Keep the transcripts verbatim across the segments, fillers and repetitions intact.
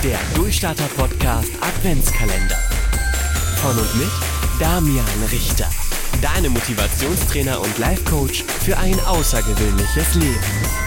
Der Durchstarter-Podcast Adventskalender. Von und mit Damian Richter. Deine Motivationstrainer und Life-Coach für ein außergewöhnliches Leben.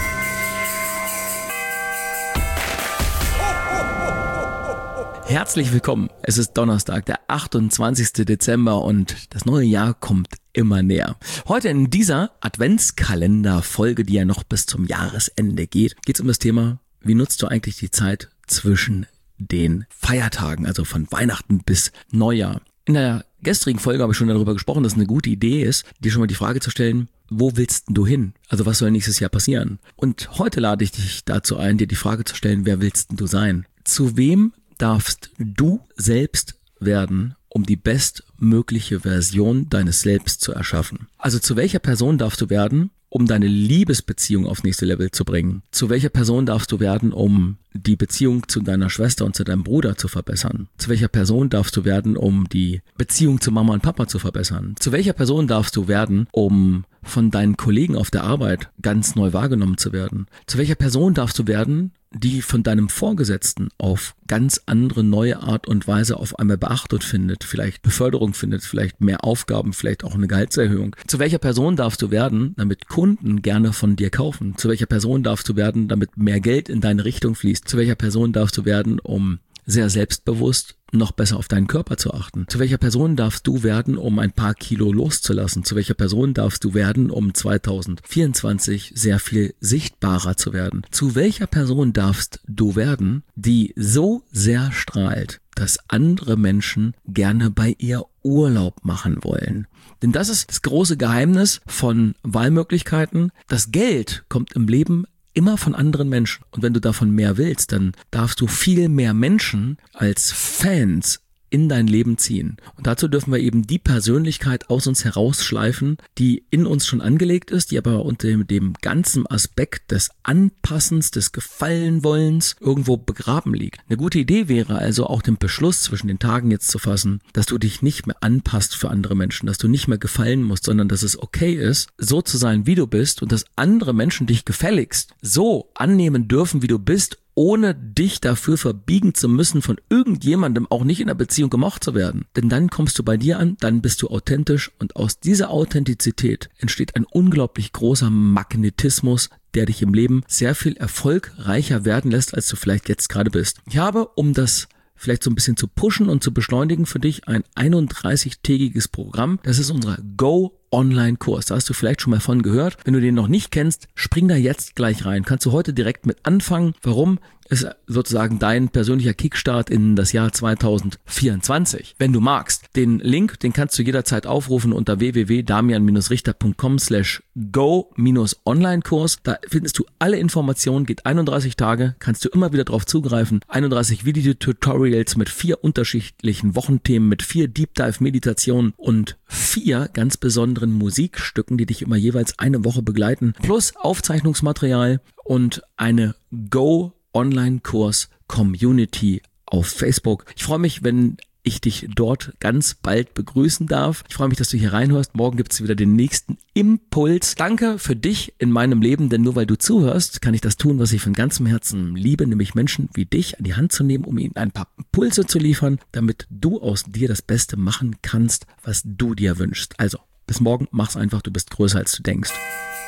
Herzlich willkommen. Es ist Donnerstag, der achtundzwanzigster Dezember und das neue Jahr kommt immer näher. Heute in dieser Adventskalender-Folge, die ja noch bis zum Jahresende geht, geht es um das Thema, wie nutzt du eigentlich die Zeit zwischen den Feiertagen, also von Weihnachten bis Neujahr. In der gestrigen Folge habe ich schon darüber gesprochen, dass es eine gute Idee ist, dir schon mal die Frage zu stellen, wo willst du hin? Also was soll nächstes Jahr passieren? Und heute lade ich dich dazu ein, dir die Frage zu stellen, wer willst du sein? Zu wem darfst du selbst werden, um die bestmögliche Version deines Selbst zu erschaffen? Also zu welcher Person darfst du werden, um deine Liebesbeziehung aufs nächste Level zu bringen? Zu welcher Person darfst du werden, um die Beziehung zu deiner Schwester und zu deinem Bruder zu verbessern? Zu welcher Person darfst du werden, um die Beziehung zu Mama und Papa zu verbessern? Zu welcher Person darfst du werden, um von deinen Kollegen auf der Arbeit ganz neu wahrgenommen zu werden? Zu welcher Person darfst du werden, die von deinem Vorgesetzten auf ganz andere neue Art und Weise auf einmal Beachtung findet, vielleicht Beförderung findet, vielleicht mehr Aufgaben, vielleicht auch eine Gehaltserhöhung? Zu welcher Person darfst du werden, damit Kunden gerne von dir kaufen? Zu welcher Person darfst du werden, damit mehr Geld in deine Richtung fließt? Zu welcher Person darfst du werden, um sehr selbstbewusst noch besser auf deinen Körper zu achten? Zu welcher Person darfst du werden, um ein paar Kilo loszulassen? Zu welcher Person darfst du werden, um zwanzig vierundzwanzig sehr viel sichtbarer zu werden? Zu welcher Person darfst du werden, die so sehr strahlt, dass andere Menschen gerne bei ihr Urlaub machen wollen? Denn das ist das große Geheimnis von Wahlmöglichkeiten. Das Geld kommt im Leben immer von anderen Menschen. Und wenn du davon mehr willst, dann darfst du viel mehr Menschen als Fans in dein Leben ziehen. Und dazu dürfen wir eben die Persönlichkeit aus uns herausschleifen, die in uns schon angelegt ist, die aber unter dem ganzen Aspekt des Anpassens, des Gefallenwollens irgendwo begraben liegt. Eine gute Idee wäre also auch den Beschluss zwischen den Tagen jetzt zu fassen, dass du dich nicht mehr anpasst für andere Menschen, dass du nicht mehr gefallen musst, sondern dass es okay ist, so zu sein, wie du bist und dass andere Menschen dich gefälligst so annehmen dürfen, wie du bist, ohne dich dafür verbiegen zu müssen, von irgendjemandem auch nicht in der Beziehung gemocht zu werden. Denn dann kommst du bei dir an, dann bist du authentisch und aus dieser Authentizität entsteht ein unglaublich großer Magnetismus, der dich im Leben sehr viel erfolgreicher werden lässt, als du vielleicht jetzt gerade bist. Ich habe, um das vielleicht so ein bisschen zu pushen und zu beschleunigen für dich, ein einunddreißig-tägiges Programm. Das ist unser Go Online-Kurs. Da hast du vielleicht schon mal von gehört. Wenn du den noch nicht kennst, spring da jetzt gleich rein. Kannst du heute direkt mit anfangen. Warum? Ist sozusagen dein persönlicher Kickstart in das Jahr zwanzig vierundzwanzig. Wenn du magst, den Link, den kannst du jederzeit aufrufen unter w w w punkt damian richter punkt com slash go Online Kurs. Da findest du alle Informationen, geht einunddreißig Tage, kannst du immer wieder drauf zugreifen. einunddreißig Video-Tutorials mit vier unterschiedlichen Wochenthemen, mit vier Deep Dive Meditationen und vier ganz besonderen Musikstücken, die dich immer jeweils eine Woche begleiten, plus Aufzeichnungsmaterial und eine Go Online-Kurs-Community auf Facebook. Ich freue mich, wenn ich dich dort ganz bald begrüßen darf. Ich freue mich, dass du hier reinhörst. Morgen gibt es wieder den nächsten Impuls. Danke für dich in meinem Leben, denn nur weil du zuhörst, kann ich das tun, was ich von ganzem Herzen liebe, nämlich Menschen wie dich an die Hand zu nehmen, um ihnen ein paar Impulse zu liefern, damit du aus dir das Beste machen kannst, was du dir wünschst. Also, bis morgen, mach's einfach, du bist größer als du denkst.